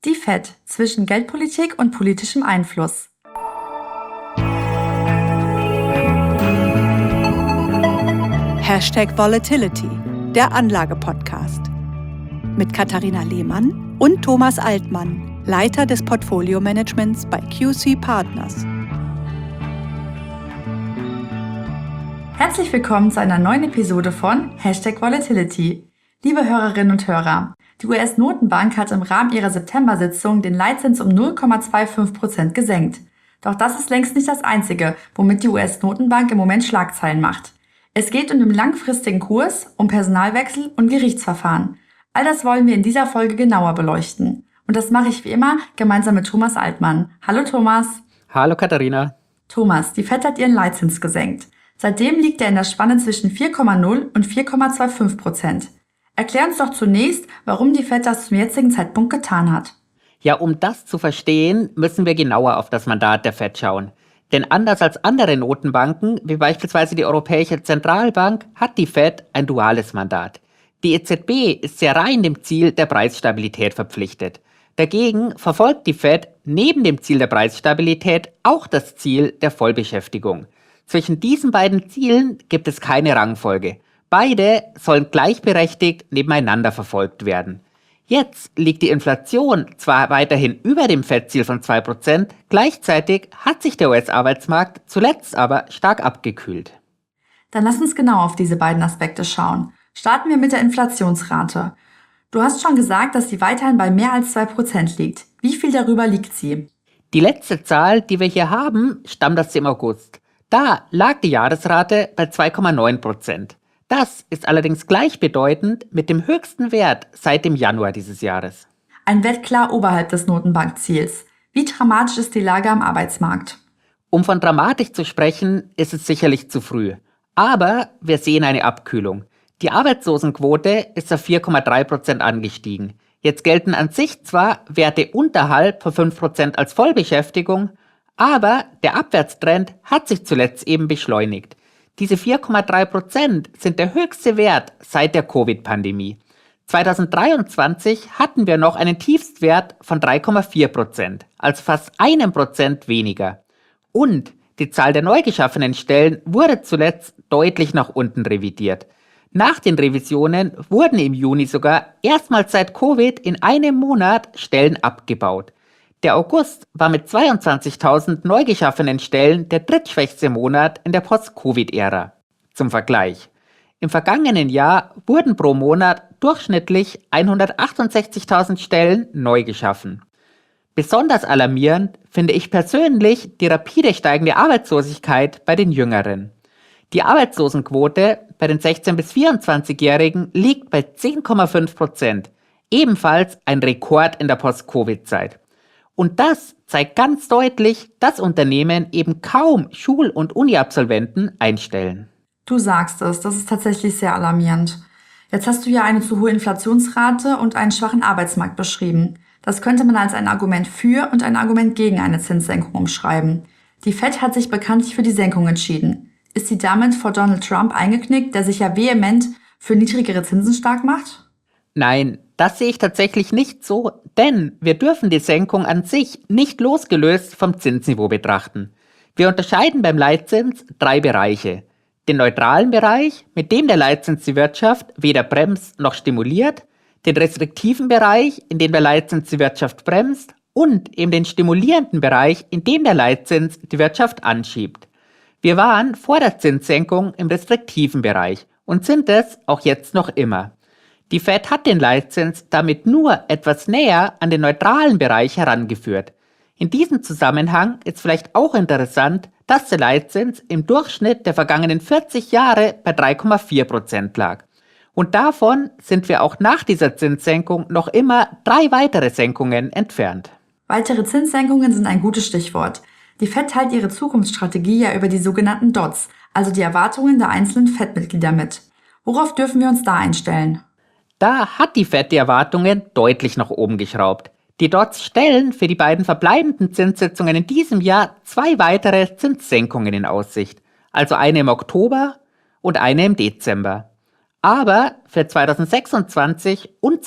Die FED zwischen Geldpolitik und politischem Einfluss. #Volatility, der Anlage-Podcast. Mit Katharina Lehmann und Thomas Altmann, Leiter des Portfolio-Managements bei QC Partners. Herzlich willkommen zu einer neuen Episode von #Volatility. Liebe Hörerinnen und Hörer, die US-Notenbank hat im Rahmen ihrer September-Sitzung den Leitzins um 0,25% gesenkt. Doch das ist längst nicht das Einzige, womit die US-Notenbank im Moment Schlagzeilen macht. Es geht um den langfristigen Kurs, um Personalwechsel und Gerichtsverfahren. All das wollen wir in dieser Folge genauer beleuchten. Und das mache ich wie immer gemeinsam mit Thomas Altmann. Hallo Thomas. Hallo Katharina. Thomas, die FED hat ihren Leitzins gesenkt. Seitdem liegt er in der Spanne zwischen 4,0 und 4,25%. Erklär uns doch zunächst, warum die FED das zum jetzigen Zeitpunkt getan hat. Ja, um das zu verstehen, müssen wir genauer auf das Mandat der FED schauen. Denn anders als andere Notenbanken, wie beispielsweise die Europäische Zentralbank, hat die FED ein duales Mandat. Die EZB ist sehr rein dem Ziel der Preisstabilität verpflichtet. Dagegen verfolgt die FED neben dem Ziel der Preisstabilität auch das Ziel der Vollbeschäftigung. Zwischen diesen beiden Zielen gibt es keine Rangfolge. Beide sollen gleichberechtigt nebeneinander verfolgt werden. Jetzt liegt die Inflation zwar weiterhin über dem FED-Ziel von 2%, gleichzeitig hat sich der US-Arbeitsmarkt zuletzt aber stark abgekühlt. Dann lass uns genau auf diese beiden Aspekte schauen. Starten wir mit der Inflationsrate. Du hast schon gesagt, dass sie weiterhin bei mehr als 2% liegt. Wie viel darüber liegt sie? Die letzte Zahl, die wir hier haben, stammt aus dem August. Da lag die Jahresrate bei 2,9%. Das ist allerdings gleichbedeutend mit dem höchsten Wert seit dem Januar dieses Jahres. Ein Wert klar oberhalb des Notenbankziels. Wie dramatisch ist die Lage am Arbeitsmarkt? Um von dramatisch zu sprechen, ist es sicherlich zu früh. Aber wir sehen eine Abkühlung. Die Arbeitslosenquote ist auf 4,3% angestiegen. Jetzt gelten an sich zwar Werte unterhalb von 5% als Vollbeschäftigung, aber der Abwärtstrend hat sich zuletzt eben beschleunigt. Diese 4,3% sind der höchste Wert seit der Covid-Pandemie. 2023 hatten wir noch einen Tiefstwert von 3,4%, also fast 1% weniger. Und die Zahl der neu geschaffenen Stellen wurde zuletzt deutlich nach unten revidiert. Nach den Revisionen wurden im Juni sogar erstmals seit Covid in einem Monat Stellen abgebaut. Der August war mit 22.000 neu geschaffenen Stellen der drittschwächste Monat in der Post-Covid-Ära. Zum Vergleich. Im vergangenen Jahr wurden pro Monat durchschnittlich 168.000 Stellen neu geschaffen. Besonders alarmierend finde ich persönlich die rapide steigende Arbeitslosigkeit bei den Jüngeren. Die Arbeitslosenquote bei den 16- bis 24-Jährigen liegt bei 10,5%, ebenfalls ein Rekord in der Post-Covid-Zeit. Und das zeigt ganz deutlich, dass Unternehmen eben kaum Schul- und Uni-Absolventen einstellen. Du sagst es, das ist tatsächlich sehr alarmierend. Jetzt hast du ja eine zu hohe Inflationsrate und einen schwachen Arbeitsmarkt beschrieben. Das könnte man als ein Argument für und ein Argument gegen eine Zinssenkung umschreiben. Die FED hat sich bekanntlich für die Senkung entschieden. Ist sie damit vor Donald Trump eingeknickt, der sich ja vehement für niedrigere Zinsen stark macht? Nein, das sehe ich tatsächlich nicht so, denn wir dürfen die Senkung an sich nicht losgelöst vom Zinsniveau betrachten. Wir unterscheiden beim Leitzins 3 Bereiche. Den neutralen Bereich, mit dem der Leitzins die Wirtschaft weder bremst noch stimuliert, den restriktiven Bereich, in dem der Leitzins die Wirtschaft bremst und eben den stimulierenden Bereich, in dem der Leitzins die Wirtschaft anschiebt. Wir waren vor der Zinssenkung im restriktiven Bereich und sind es auch jetzt noch immer. Die FED hat den Leitzins damit nur etwas näher an den neutralen Bereich herangeführt. In diesem Zusammenhang ist vielleicht auch interessant, dass der Leitzins im Durchschnitt der vergangenen 40 Jahre bei 3,4% lag. Und davon sind wir auch nach dieser Zinssenkung noch immer 3 weitere Senkungen entfernt. Weitere Zinssenkungen sind ein gutes Stichwort. Die FED teilt ihre Zukunftsstrategie ja über die sogenannten DOTs, also die Erwartungen der einzelnen FED-Mitglieder mit. Worauf dürfen wir uns da einstellen? Da hat die FED die Erwartungen deutlich nach oben geschraubt. Die DOTs stellen für die beiden verbleibenden Zinssitzungen in diesem Jahr 2 weitere Zinssenkungen in Aussicht, also eine im Oktober und eine im Dezember. Aber für 2026 und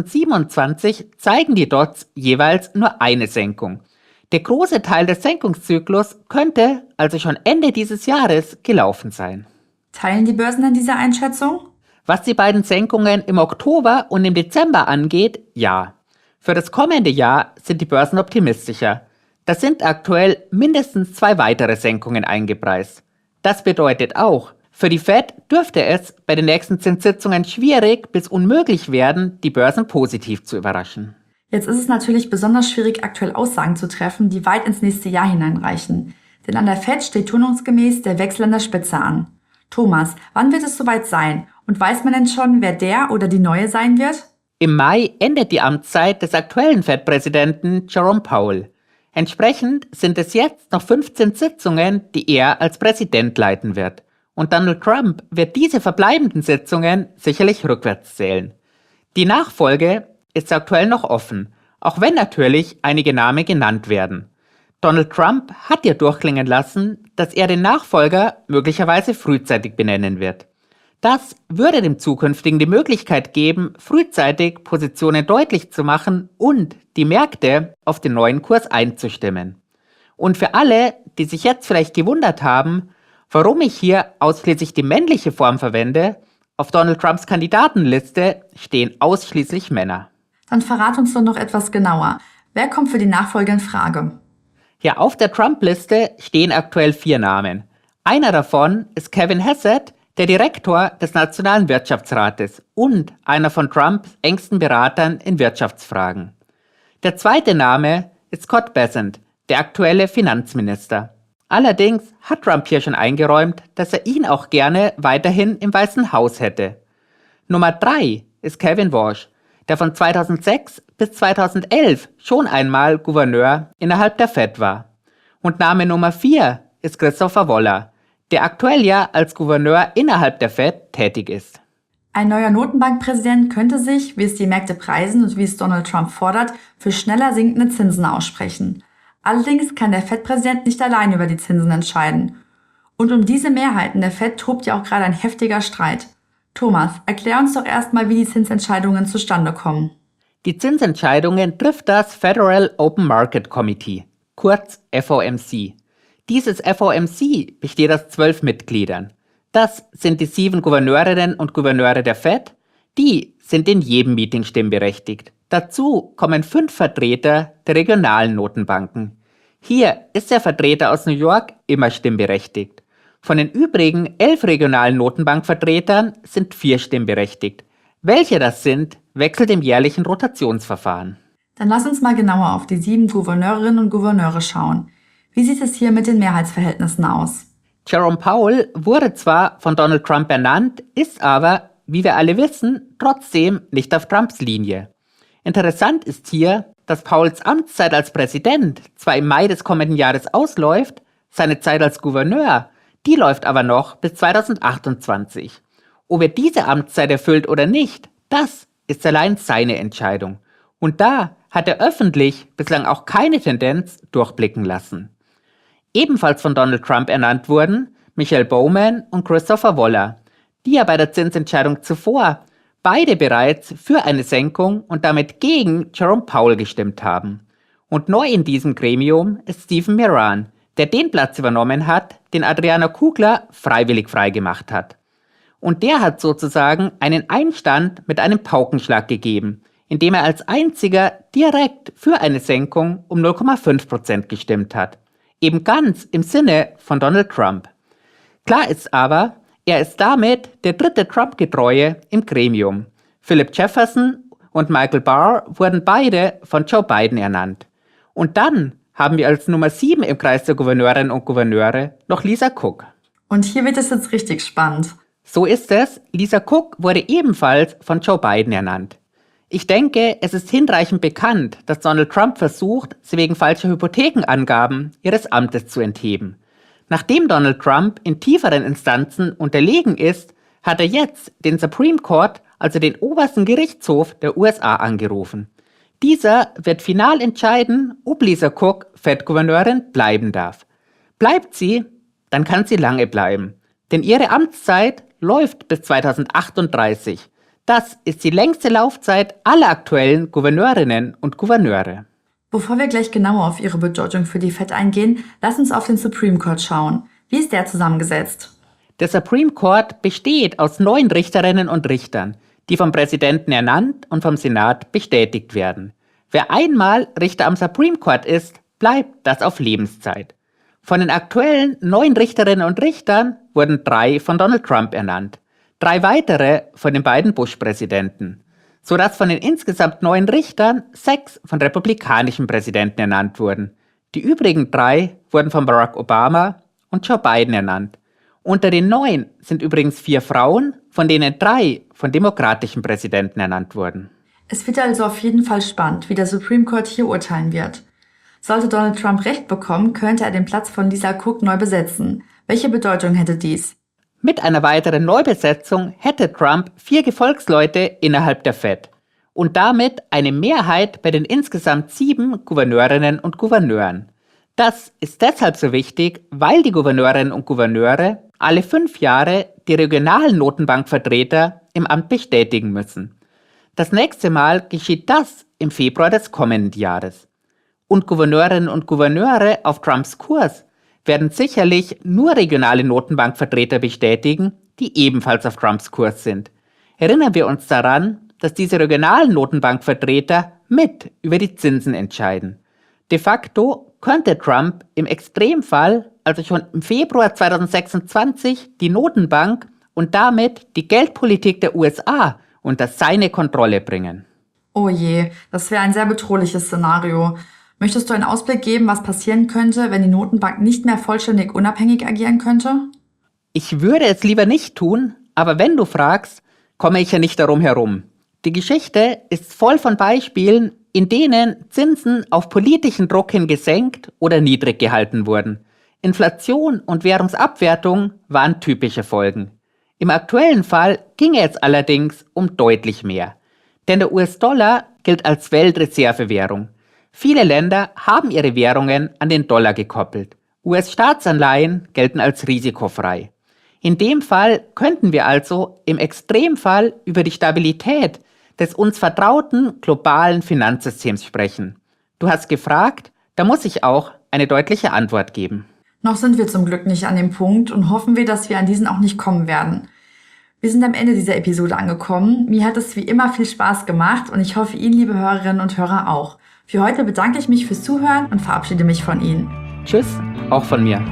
2027 zeigen die Dots jeweils nur eine Senkung. Der große Teil des Senkungszyklus könnte also schon Ende dieses Jahres gelaufen sein. Teilen die Börsen denn diese Einschätzung? Was die beiden Senkungen im Oktober und im Dezember angeht, ja. Für das kommende Jahr sind die Börsen optimistischer. Da sind aktuell mindestens 2 weitere Senkungen eingepreist. Das bedeutet auch, für die Fed dürfte es bei den nächsten Zinssitzungen schwierig bis unmöglich werden, die Börsen positiv zu überraschen. Jetzt ist es natürlich besonders schwierig, aktuell Aussagen zu treffen, die weit ins nächste Jahr hineinreichen. Denn an der Fed steht turnungsgemäß der Wechsel an der Spitze an. Thomas, wann wird es soweit sein? Und weiß man denn schon, wer der oder die Neue sein wird? Im Mai endet die Amtszeit des aktuellen Fed-Präsidenten Jerome Powell. Entsprechend sind es jetzt noch 15 Sitzungen, die er als Präsident leiten wird. Und Donald Trump wird diese verbleibenden Sitzungen sicherlich rückwärts zählen. Die Nachfolge ist aktuell noch offen, auch wenn natürlich einige Namen genannt werden. Donald Trump hat ja durchklingen lassen, dass er den Nachfolger möglicherweise frühzeitig benennen wird. Das würde dem Zukünftigen die Möglichkeit geben, frühzeitig Positionen deutlich zu machen und die Märkte auf den neuen Kurs einzustimmen. Und für alle, die sich jetzt vielleicht gewundert haben, warum ich hier ausschließlich die männliche Form verwende, auf Donald Trumps Kandidatenliste stehen ausschließlich Männer. Dann verrat uns doch noch etwas genauer. Wer kommt für die Nachfolge in Frage? Ja, auf der Trump-Liste stehen aktuell 4 Namen. Einer davon ist Kevin Hassett, der Direktor des Nationalen Wirtschaftsrates und einer von Trumps engsten Beratern in Wirtschaftsfragen. Der zweite Name ist Scott Bessent, der aktuelle Finanzminister. Allerdings hat Trump hier schon eingeräumt, dass er ihn auch gerne weiterhin im Weißen Haus hätte. Nummer 3 ist Kevin Walsh, der von 2006 bis 2011 schon einmal Gouverneur innerhalb der Fed war. Und Name Nummer 4 ist Christopher Waller, der aktuell ja als Gouverneur innerhalb der Fed tätig ist. Ein neuer Notenbankpräsident könnte sich, wie es die Märkte preisen und wie es Donald Trump fordert, für schneller sinkende Zinsen aussprechen. Allerdings kann der Fed-Präsident nicht allein über die Zinsen entscheiden. Und um diese Mehrheiten der Fed tobt ja auch gerade ein heftiger Streit. Thomas, erklär uns doch erstmal, wie die Zinsentscheidungen zustande kommen. Die Zinsentscheidungen trifft das Federal Open Market Committee, kurz FOMC. Dieses FOMC besteht aus 12 Mitgliedern. Das sind die 7 Gouverneurinnen und Gouverneure der Fed. Die sind in jedem Meeting stimmberechtigt. Dazu kommen 5 Vertreter der regionalen Notenbanken. Hier ist der Vertreter aus New York immer stimmberechtigt. Von den übrigen 11 regionalen Notenbankvertretern sind 4 stimmberechtigt. Welche das sind, wechselt im jährlichen Rotationsverfahren. Dann lass uns mal genauer auf die 7 Gouverneurinnen und Gouverneure schauen. Wie sieht es hier mit den Mehrheitsverhältnissen aus? Jerome Powell wurde zwar von Donald Trump ernannt, ist aber, wie wir alle wissen, trotzdem nicht auf Trumps Linie. Interessant ist hier, dass Powells Amtszeit als Präsident zwar im Mai des kommenden Jahres ausläuft, seine Zeit als Gouverneur, die läuft aber noch bis 2028. Ob er diese Amtszeit erfüllt oder nicht, das ist allein seine Entscheidung. Und da hat er öffentlich bislang auch keine Tendenz durchblicken lassen. Ebenfalls von Donald Trump ernannt wurden Michelle Bowman und Christopher Waller, die ja bei der Zinsentscheidung zuvor beide bereits für eine Senkung und damit gegen Jerome Powell gestimmt haben. Und neu in diesem Gremium ist Stephen Miran, der den Platz übernommen hat, den Adriana Kugler freiwillig freigemacht hat. Und der hat sozusagen einen Einstand mit einem Paukenschlag gegeben, indem er als einziger direkt für eine Senkung um 0,5% gestimmt hat. Eben ganz im Sinne von Donald Trump. Klar ist aber, er ist damit der dritte Trump-Getreue im Gremium. Philip Jefferson und Michael Barr wurden beide von Joe Biden ernannt. Und dann haben wir als Nummer 7 im Kreis der Gouverneurinnen und Gouverneure noch Lisa Cook. Und hier wird es jetzt richtig spannend. So ist es, Lisa Cook wurde ebenfalls von Joe Biden ernannt. Ich denke, es ist hinreichend bekannt, dass Donald Trump versucht, sie wegen falscher Hypothekenangaben ihres Amtes zu entheben. Nachdem Donald Trump in tieferen Instanzen unterlegen ist, hat er jetzt den Supreme Court, also den obersten Gerichtshof der USA, angerufen. Dieser wird final entscheiden, ob Lisa Cook Fed-Gouverneurin bleiben darf. Bleibt sie, dann kann sie lange bleiben, denn ihre Amtszeit läuft bis 2038. Das ist die längste Laufzeit aller aktuellen Gouverneurinnen und Gouverneure. Bevor wir gleich genauer auf ihre Bedeutung für die Fed eingehen, lass uns auf den Supreme Court schauen. Wie ist der zusammengesetzt? Der Supreme Court besteht aus 9 Richterinnen und Richtern, die vom Präsidenten ernannt und vom Senat bestätigt werden. Wer einmal Richter am Supreme Court ist, bleibt das auf Lebenszeit. Von den aktuellen 9 Richterinnen und Richtern wurden 3 von Donald Trump ernannt, 3 weitere von den beiden Bush-Präsidenten, sodass von den insgesamt 9 Richtern 6 von republikanischen Präsidenten ernannt wurden. Die übrigen 3 wurden von Barack Obama und Joe Biden ernannt. Unter den 9 sind übrigens 4 Frauen, von denen 3 von demokratischen Präsidenten ernannt wurden. Es wird also auf jeden Fall spannend, wie der Supreme Court hier urteilen wird. Sollte Donald Trump Recht bekommen, könnte er den Platz von Lisa Cook neu besetzen. Welche Bedeutung hätte dies? Mit einer weiteren Neubesetzung hätte Trump 4 Gefolgsleute innerhalb der Fed und damit eine Mehrheit bei den insgesamt 7 Gouverneurinnen und Gouverneuren. Das ist deshalb so wichtig, weil die Gouverneurinnen und Gouverneure alle 5 Jahre die regionalen Notenbankvertreter im Amt bestätigen müssen. Das nächste Mal geschieht das im Februar des kommenden Jahres. Und Gouverneurinnen und Gouverneure auf Trumps Kurs werden sicherlich nur regionale Notenbankvertreter bestätigen, die ebenfalls auf Trumps Kurs sind. Erinnern wir uns daran, dass diese regionalen Notenbankvertreter mit über die Zinsen entscheiden. De facto könnte Trump im Extremfall, also schon im Februar 2026, die Notenbank und damit die Geldpolitik der USA unter seine Kontrolle bringen. Oh je, das wäre ein sehr bedrohliches Szenario. Möchtest du einen Ausblick geben, was passieren könnte, wenn die Notenbank nicht mehr vollständig unabhängig agieren könnte? Ich würde es lieber nicht tun, aber wenn du fragst, komme ich ja nicht darum herum. Die Geschichte ist voll von Beispielen, in denen Zinsen auf politischen Druck hin gesenkt oder niedrig gehalten wurden. Inflation und Währungsabwertung waren typische Folgen. Im aktuellen Fall ginge es allerdings um deutlich mehr. Denn der US-Dollar gilt als Weltreservewährung. Viele Länder haben ihre Währungen an den Dollar gekoppelt. US-Staatsanleihen gelten als risikofrei. In dem Fall könnten wir also im Extremfall über die Stabilität des uns vertrauten globalen Finanzsystems sprechen. Du hast gefragt, da muss ich auch eine deutliche Antwort geben. Noch sind wir zum Glück nicht an dem Punkt und hoffen wir, dass wir an diesen auch nicht kommen werden. Wir sind am Ende dieser Episode angekommen. Mir hat es wie immer viel Spaß gemacht und ich hoffe Ihnen, liebe Hörerinnen und Hörer, auch. Für heute bedanke ich mich fürs Zuhören und verabschiede mich von Ihnen. Tschüss, auch von mir.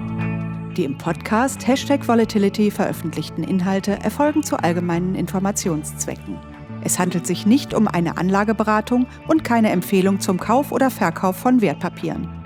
Die im Podcast #Volatility veröffentlichten Inhalte erfolgen zu allgemeinen Informationszwecken. Es handelt sich nicht um eine Anlageberatung und keine Empfehlung zum Kauf oder Verkauf von Wertpapieren.